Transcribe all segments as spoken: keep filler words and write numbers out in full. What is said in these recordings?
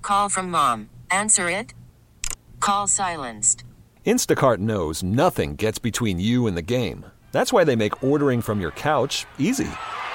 call from mom. Answer it. Call silenced. Instacart knows nothing gets between you and the game. That's why they make ordering from your couch easy.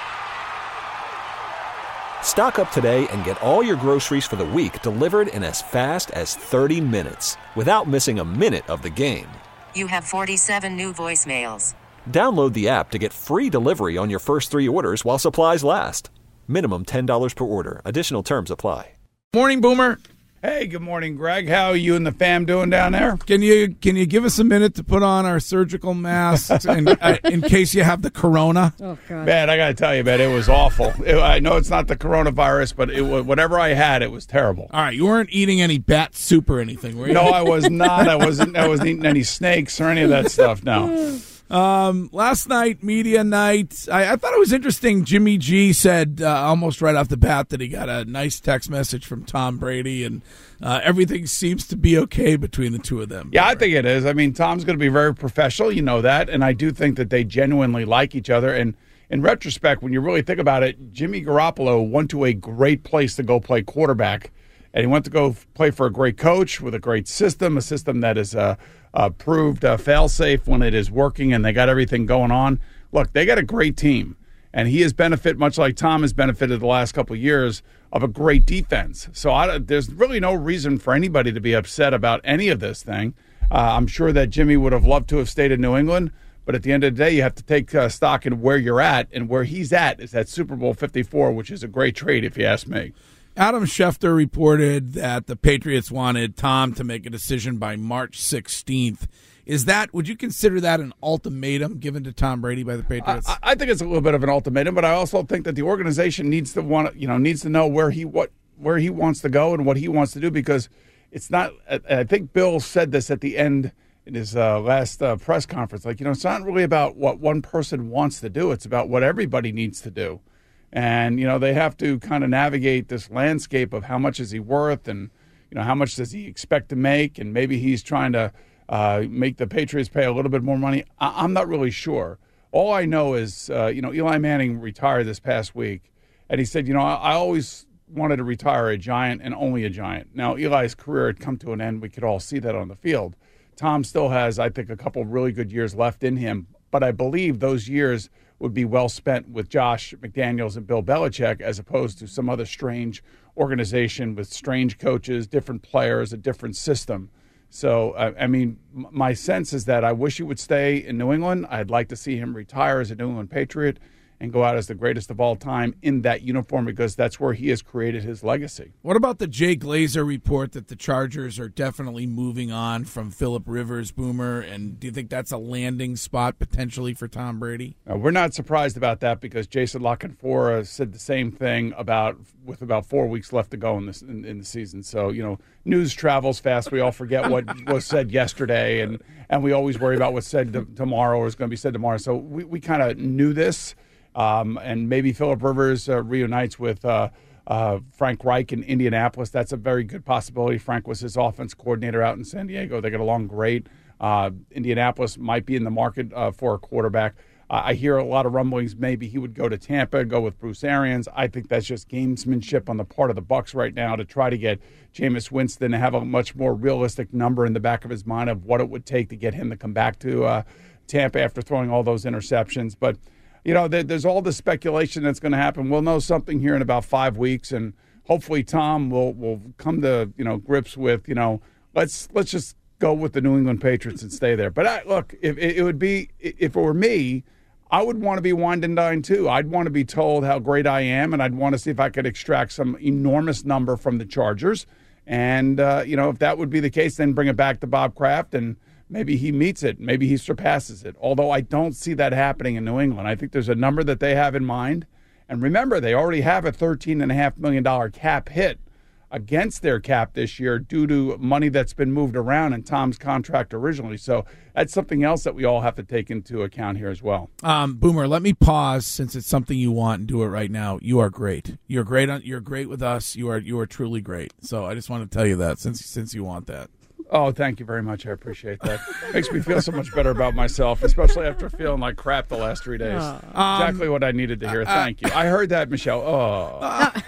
Stock up today and get all your groceries for the week delivered in as fast as thirty minutes without missing a minute of the game. You have forty-seven new voicemails. Download the app to get free delivery on your first three orders while supplies last. Minimum ten dollars per order. Additional terms apply. Morning, Boomer. Hey, good morning, Greg. How are you and the fam doing down there? Can you can you give us a minute to put on our surgical masks in, uh, in case you have the corona? Oh, God. Man, I got to tell you, man, it was awful. It, I know it's not the coronavirus, but it, whatever I had, it was terrible. All right, you weren't eating any bat soup or anything, were you? No, I was not. I wasn't. I wasn't eating any snakes or any of that stuff. No. Um, last night, media night, I, I thought it was interesting. Jimmy G said uh, almost right off the bat that he got a nice text message from Tom Brady, and uh, everything seems to be okay between the two of them. Yeah, I think it is. I mean, Tom's going to be very professional, you know that, and I do think that they genuinely like each other. And in retrospect, when you really think about it, Jimmy Garoppolo went to a great place to go play quarterback, and he went to go play for a great coach with a great system, a system that is uh, uh, proved uh, fail-safe when it is working, and they got everything going on. Look, they got a great team, and he has benefited, much like Tom has benefited the last couple of years, of a great defense. So I, there's really no reason for anybody to be upset about any of this thing. Uh, I'm sure that Jimmy would have loved to have stayed in New England, but at the end of the day, you have to take uh, stock in where you're at, and where he's at is at Super Bowl fifty-four, which is a great trade if you ask me. Adam Schefter reported that the Patriots wanted Tom to make a decision by March sixteenth. Is that, would you consider that an ultimatum given to Tom Brady by the Patriots? I, I think it's a little bit of an ultimatum, but I also think that the organization needs to want, you know, needs to know where he what where he wants to go and what he wants to do, because it's not. I think Bill said this at the end in his uh, last uh, press conference. Like, you know, it's not really about what one person wants to do; it's about what everybody needs to do. And, you know, they have to kind of navigate this landscape of how much is he worth, and, you know, how much does he expect to make, and maybe he's trying to uh, make the Patriots pay a little bit more money. I- I'm not really sure. All I know is, uh, you know, Eli Manning retired this past week, and he said, you know, I, I always wanted to retire a Giant and only a Giant. Now, Eli's career had come to an end. We could all see that on the field. Tom still has, I think, a couple of really good years left in him, but I believe those years would be well spent with Josh McDaniels and Bill Belichick, as opposed to some other strange organization with strange coaches, different players, a different system. So, I, I mean, my sense is that I wish he would stay in New England. I'd like to see him retire as a New England Patriot and go out as the greatest of all time in that uniform, because that's where he has created his legacy. What about the Jay Glazer report that the Chargers are definitely moving on from Phillip Rivers, Boomer? And do you think that's a landing spot potentially for Tom Brady? Uh, we're not surprised about that, because Jason La Canfora said the same thing about with about four weeks left to go in this in, in the season. So, you know, news travels fast. We all forget what was said yesterday, and, and we always worry about what's said to, tomorrow or is going to be said tomorrow. So we, we kind of knew this. Um, and maybe Phillip Rivers uh, reunites with uh, uh, Frank Reich in Indianapolis. That's a very good possibility. Frank was his offense coordinator out in San Diego. They get along great. Uh, Indianapolis might be in the market uh, for a quarterback. Uh, I hear a lot of rumblings. Maybe he would go to Tampa, go with Bruce Arians. I think that's just gamesmanship on the part of the Bucs right now to try to get Jameis Winston to have a much more realistic number in the back of his mind of what it would take to get him to come back to uh, Tampa after throwing all those interceptions. But you know, there's all this speculation that's going to happen. We'll know something here in about five weeks, and hopefully Tom will, will come to, you know, grips with, you know, let's let's just go with the New England Patriots and stay there. But I, look, if it would be, if it were me, I would want to be wined and dined too. I'd want to be told how great I am, and I'd want to see if I could extract some enormous number from the Chargers. And uh, you know, if that would be the case, then bring it back to Bob Kraft, and maybe he meets it. Maybe he surpasses it. Although I don't see that happening in New England. I think there's a number that they have in mind. And remember, they already have a thirteen point five million dollars cap hit against their cap this year due to money that's been moved around in Tom's contract originally. So that's something else that we all have to take into account here as well. Um, Boomer, let me pause since it's something you want and do it right now. You are great. You're great. On, you're great with us. You are you are truly great. So I just want to tell you that since since you want that. Oh, thank you very much. I appreciate that. Makes me feel so much better about myself, especially after feeling like crap the last three days. Um, exactly what I needed to hear. Thank you. I heard that, Michelle. Oh.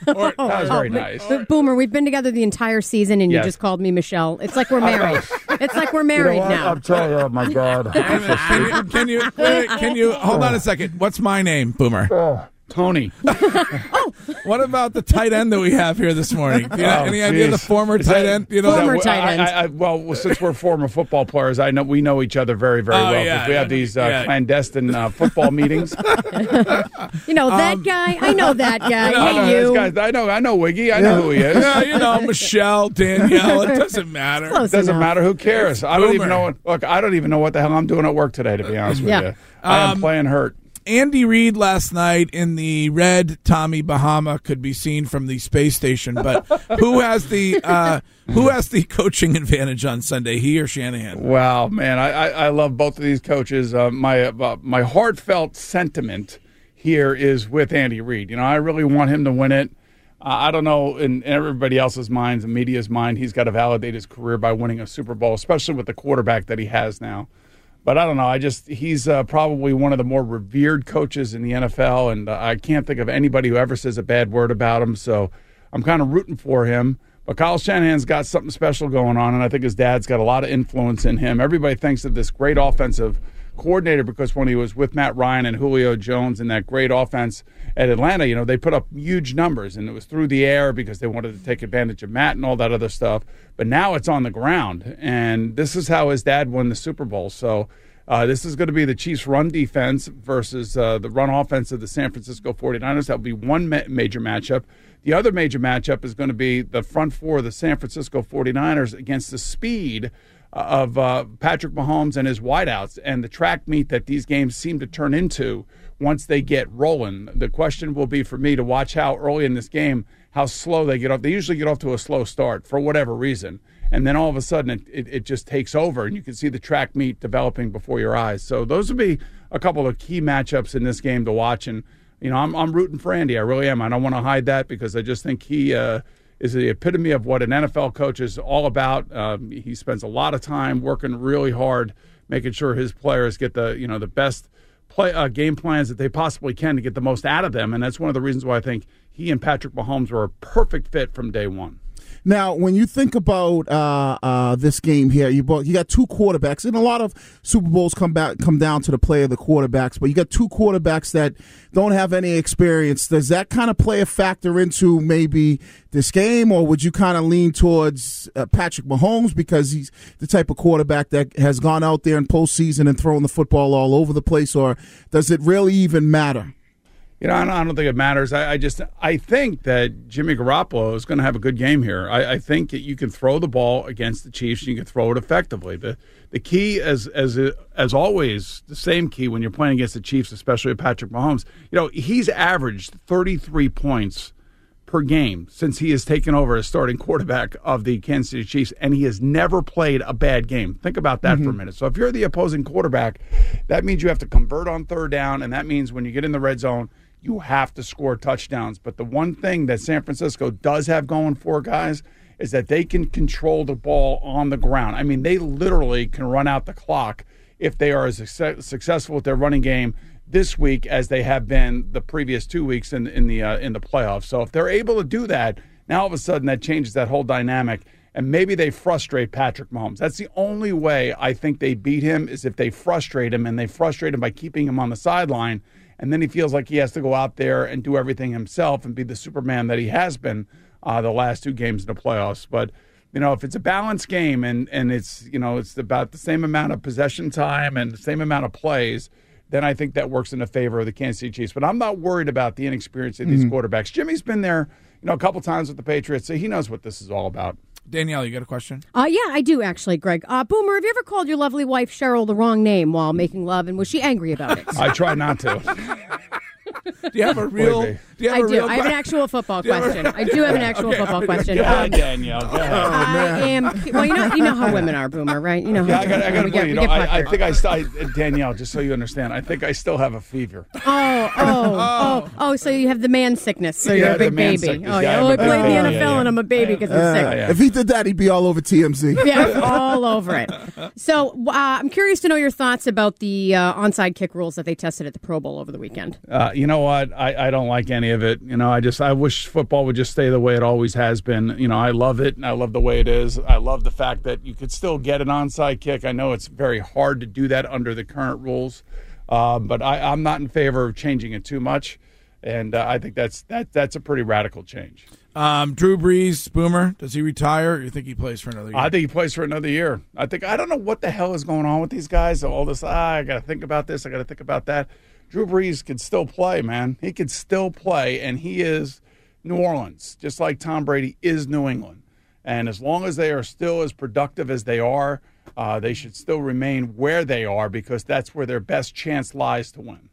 Or, That was very Oh, nice. But Boomer, we've been together the entire season, and you Yes. just called me Michelle. It's like we're married. It's like we're married now. telling you, oh my God. can you, can you, wait, wait, can you, hold on a second. What's my name, Boomer? Tony. What about the tight end that we have here this morning? Do you have Oh, any idea the geez. former Is tight that- end? You know, Former Well, tight I- end. I, I, well, since we're former football players, I know we know each other very, very Oh, well. yeah, because we have yeah, these uh, yeah. clandestine uh, football meetings. You know that guy? I know that guy. I know, hey, you. this guy's- I know, I know Wiggy. I know who he is. yeah, you know, Michelle, Danielle. It doesn't matter. Close Doesn't enough. matter. Who cares? I don't Boomer. even know what. Look, I don't even know what the hell I'm doing at work today. To be honest with Yeah. you, I am Um, playing hurt. Andy Reid last night in the red Tommy Bahama could be seen from the space station, but who has the uh, who has the coaching advantage on Sunday? He or Shanahan? Wow, man, I, I, I love both of these coaches. Uh, my uh, my heartfelt sentiment here is with Andy Reid. You know, I really want him to win it. Uh, I don't know, in everybody else's minds, the media's mind, he's got to validate his career by winning a Super Bowl, especially with the quarterback that he has now. But I don't know. I just he's uh, probably one of the more revered coaches in the N F L, and uh, I can't think of anybody who ever says a bad word about him. So I'm kind of rooting for him. But Kyle Shanahan's got something special going on, and I think his dad's got a lot of influence in him. Everybody thinks of this great offensive coordinator because when he was with Matt Ryan and Julio Jones in that great offense at Atlanta, you know, they put up huge numbers, and it was through the air because they wanted to take advantage of Matt and all that other stuff. But now it's on the ground, and this is how his dad won the Super Bowl. So uh, this is going to be the Chiefs' run defense versus uh, the run offense of the San Francisco forty-niners. That will be one ma- major matchup. The other major matchup is going to be the front four of the San Francisco forty-niners against the speed of uh, Patrick Mahomes and his wideouts and the track meet that these games seem to turn into once they get rolling. The question will be for me to watch how early in this game, how slow they get off. They usually get off to a slow start for whatever reason. And then all of a sudden it, it, it just takes over and you can see the track meet developing before your eyes. So those would be a couple of key matchups in this game to watch. And, you know, I'm, I'm rooting for Andy. I really am. I don't want to hide that because I just think he uh, is the epitome of what an N F L coach is all about. Um, he spends a lot of time working really hard, making sure his players get the, you know, the best play uh, game plans that they possibly can to get the most out of them. And that's one of the reasons why I think he and Patrick Mahomes were a perfect fit from day one. Now, when you think about uh, uh, this game here, you both, you got two quarterbacks, and a lot of Super Bowls come back come down to the play of the quarterbacks. But you got two quarterbacks that don't have any experience. Does that kind of play a factor into maybe this game, or would you kind of lean towards uh, Patrick Mahomes because he's the type of quarterback that has gone out there in postseason and thrown the football all over the place, or does it really even matter? You know, I don't, I don't think it matters. I, I just I think that Jimmy Garoppolo is going to have a good game here. I, I think that you can throw the ball against the Chiefs and you can throw it effectively. The the key, as as as always, the same key when you're playing against the Chiefs, especially with Patrick Mahomes. You know, he's averaged thirty-three points per game since he has taken over as starting quarterback of the Kansas City Chiefs, and he has never played a bad game. Think about that mm-hmm. for a minute. So if you're the opposing quarterback, that means you have to convert on third down, and that means when you get in the red zone, you have to score touchdowns. But the one thing that San Francisco does have going for, guys, is that they can control the ball on the ground. I mean, they literally can run out the clock if they are as success- successful with their running game this week as they have been the previous two weeks in, in the uh, in the playoffs. So if they're able to do that, now all of a sudden that changes that whole dynamic, and maybe they frustrate Patrick Mahomes. That's the only way I think they beat him, is if they frustrate him, and they frustrate him by keeping him on the sideline. And then he feels like he has to go out there and do everything himself and be the Superman that he has been uh, the last two games in the playoffs. But, you know, if it's a balanced game and, and it's, you know, it's about the same amount of possession time and the same amount of plays, then I think that works in the favor of the Kansas City Chiefs. But I'm not worried about the inexperience of these mm-hmm. quarterbacks. Jimmy's been there, you know, a couple times with the Patriots, so he knows what this is all about. Danielle, you got a question? Uh, yeah, I do actually, Greg. Uh, Boomer, have you ever called your lovely wife Cheryl the wrong name while making love, and was she angry about it? I try not to. Do you have a real? Do you have I a do. Real I have an actual football question. I do have an actual okay, football question. Go ahead, Um, Danielle. Go ahead. I am. Well, you know, you know how women are, Boomer, right? You know. Yeah, how I got. I got to we get, you we know, get I, I puckered. think I, st- I Danielle. Just so you understand, I think I still have a fever. Oh, oh, oh, oh! So you have the man sickness. So Yeah, you're a the big man baby. sickness. Oh, Yeah, yeah. I'm Oh, a I big played the baby. N F L Yeah, yeah. and I'm a baby because Uh, I'm sick. yeah. If he did that, he'd be all over T M Z. Yeah, all over it. So uh, I'm curious to know your thoughts about the uh, onside kick rules that they tested at the Pro Bowl over the weekend. Uh, you know what? what? I, I don't like any of it. You know, I just I wish football would just stay the way it always has been. You know, I love it, and I love the way it is. I love the fact that you could still get an onside kick. I know it's very hard to do that under the current rules, uh, but I, I'm not in favor of changing it too much, and uh, I think that's that that's a pretty radical change. Um, Drew Brees, Boomer, does he retire, or you think he plays for another year? I think he plays for another year. I think I don't know what the hell is going on with these guys. All this, ah, I got to think about this. I got to think about that. Drew Brees could still play, man. He could still play, and he is New Orleans, just like Tom Brady is New England. And as long as they are still as productive as they are, uh, they should still remain where they are because that's where their best chance lies to win.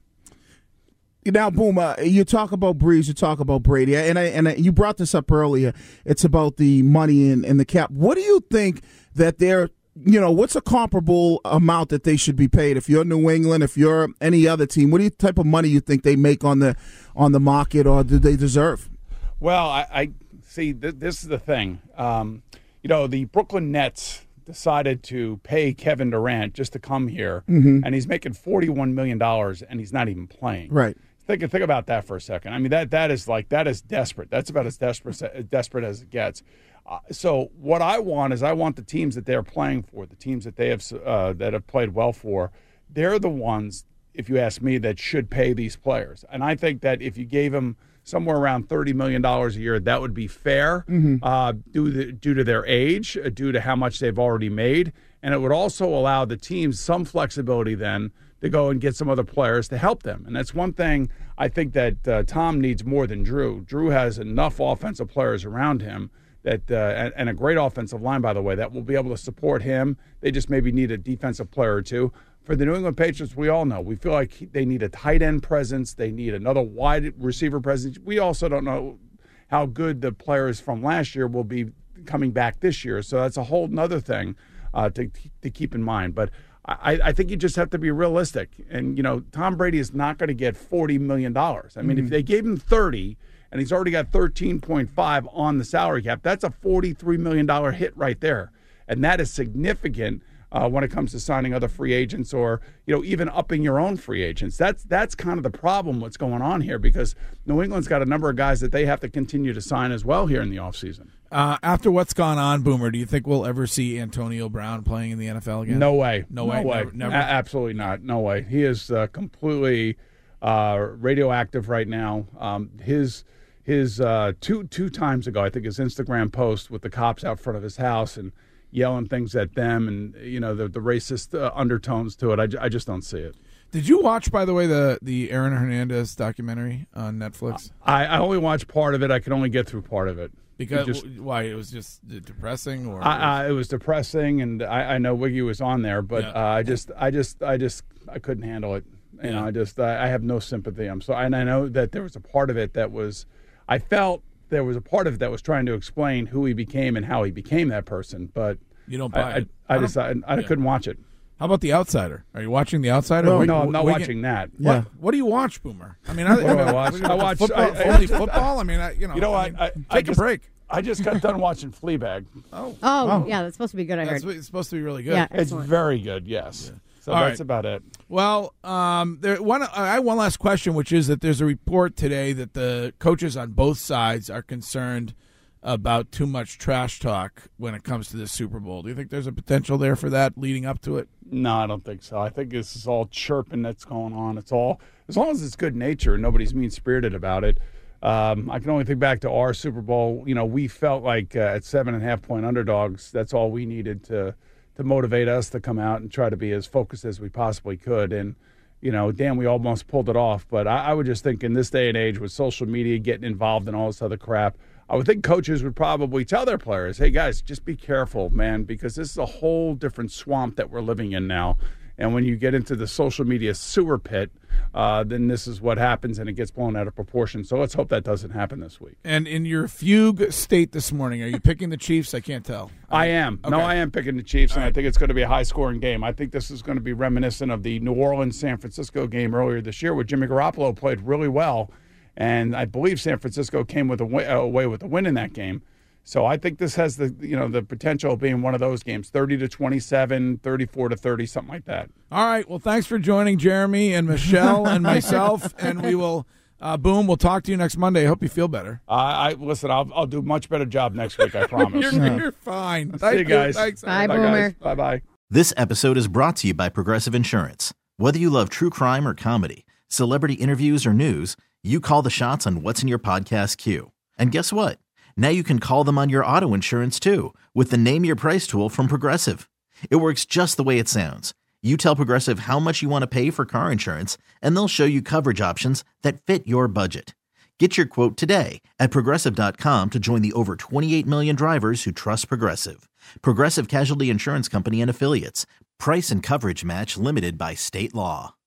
Now, Boom, uh, you talk about Brees, you talk about Brady, and I, and I, you brought this up earlier. It's about the money and, and the cap. What do you think that they're, you know, what's a comparable amount that they should be paid? If you're New England, if you're any other team, what do you type of money you think they make on the on the market, or do they deserve? Well, I, I see. Th- this is the thing. Um, you know, the Brooklyn Nets decided to pay Kevin Durant just to come here, mm-hmm. and he's making forty-one million dollars, and he's not even playing. Right. Think think about that for a second. I mean, that that is like that is desperate. That's about as desperate desperate as it gets. Uh, so what I want is I want the teams that they're playing for, the teams that they have uh, that have played well for, they're the ones, if you ask me, that should pay these players. And I think that if you gave them somewhere around thirty million dollars a year, that would be fair, mm-hmm. uh, due to, due to their age, uh, due to how much they've already made, and it would also allow the teams some flexibility then to go and get some other players to help them. And that's one thing I think that uh, Tom needs more than Drew. Drew has enough offensive players around him that, uh, and, and a great offensive line, by the way, that will be able to support him. They just maybe need a defensive player or two. For the New England Patriots, we all know, we feel like they need a tight end presence. They need another wide receiver presence. We also don't know how good the players from last year will be coming back this year. So that's a whole nother thing uh, to, to keep in mind. But I, I think you just have to be realistic. And, you know, Tom Brady is not going to get forty million dollars. I mean, mm-hmm. if they gave him thirty and he's already got thirteen point five on the salary cap, that's a forty-three million dollars hit right there. And that is significant uh, when it comes to signing other free agents or, you know, even upping your own free agents. That's that's kind of the problem what's going on here because New England's got a number of guys that they have to continue to sign as well here in the offseason. Uh, after what's gone on, Boomer, do you think we'll ever see Antonio Brown playing in the N F L again? No way. No, no way. way. Never, never. A- absolutely not. No way. He is uh, completely uh, radioactive right now. Um, his his uh, two two times ago, I think his Instagram post with the cops out front of his house and yelling things at them and, you know, the, the racist uh, undertones to it. I, j- I just don't see it. Did you watch, by the way, the, the Aaron Hernandez documentary on Netflix? I, I only watched part of it. I could only get through part of it. Because just, why it was just depressing, or I, I, it was depressing, and I, I know Wiggy was on there, but yeah. uh, I just, I just, I just, I couldn't handle it. You yeah. know, I just, I, I have no sympathy. I'm so, and I know that there was a part of it that was, I felt there was a part of it that was trying to explain who he became and how he became that person, but you don't buy I, it. I, I, I just, I, I yeah. couldn't watch it. How about The Outsider? Are you watching The Outsider? No, Wait, no, I'm not wait, watching that. What, Yeah. what do you watch, Boomer? I mean, I, What do I watch? I watch football, I, I, only football. I mean, I, you know, You know I what? mean, I, I take just, a break. I just got done watching Fleabag. Oh, Oh, yeah, that's supposed to be good, I that's heard. it's supposed to be really good. Yeah, It's excellent. very good, yes. So All that's right. about it. Well, um, there one. I have one last question, which is that there's a report today that the coaches on both sides are concerned about too much trash talk when it comes to this Super Bowl. Do you think there's a potential there for that leading up to it? No, I don't think so. I think this is all chirping that's going on. It's all, as long as it's good nature and nobody's mean-spirited about it. Um, I can only think back to our Super Bowl. You know, we felt like uh, at seven and a half point underdogs, that's all we needed to to motivate us to come out and try to be as focused as we possibly could. And, you know, damn, we almost pulled it off. But I, I would just think in this day and age with social media getting involved in all this other crap, I would think coaches would probably tell their players, hey, guys, just be careful, man, because this is a whole different swamp that we're living in now. And when you get into the social media sewer pit, uh, then this is what happens, and it gets blown out of proportion. So let's hope that doesn't happen this week. And in your fugue state this morning, are you picking the Chiefs? I can't tell. I am. Okay. No, I am picking the Chiefs, and All right. I think it's going to be a high-scoring game. I think this is going to be reminiscent of the New Orleans-San Francisco game earlier this year where Jimmy Garoppolo played really well, and I believe San Francisco came with a win, uh, away with a win in that game. So I think this has the you know the potential of being one of those games, thirty to twenty-seven, thirty-four to thirty, something like that. All right. Well, thanks for joining Jeremy and Michelle and myself, and we will Uh, Boom, we'll talk to you next Monday. I hope you feel better. Uh, I listen. I'll I'll do a much better job next week. I promise. you're, you're fine. See Thank you guys. Thanks. Bye, Boomer. Bye bye. This episode is brought to you by Progressive Insurance. Whether you love true crime or comedy, celebrity interviews or news, you call the shots on what's in your podcast queue. And guess what? Now you can call them on your auto insurance too with the Name Your Price tool from Progressive. It works just the way it sounds. You tell Progressive how much you want to pay for car insurance, and they'll show you coverage options that fit your budget. Get your quote today at Progressive dot com to join the over twenty-eight million drivers who trust Progressive. Progressive Casualty Insurance Company and Affiliates. Price and coverage match limited by state law.